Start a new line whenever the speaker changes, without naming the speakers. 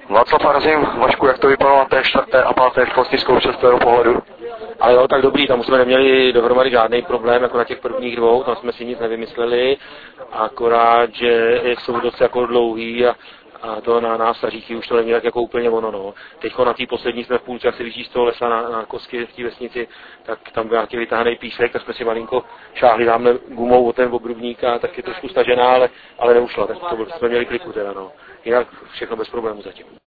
Václav Arzim, Vašku, jak to vypadalo na té 4. a 5. rychlostní zkoušce z tvého pohledu?
Ale jo, tak dobrý, tam jsme neměli dohromady žádný problém, jako na těch prvních dvou, tam jsme si nic nevymysleli, akorát, že jsou dost jako dlouhý a to na nás říky už to není tak jako úplně ono, no. Teďko na té poslední jsme v půlce, jak se vyjíždí z toho lesa na kosky v té vesnici, tak tam byl nějaký vytáhaný písek, tak jsme si malinko šáhli tamhle gumou o ten obrubník a tak je trošku stažená, ale neušla, tak to jsme měli kliku teda, no. Jinak všechno bez problémů zatím.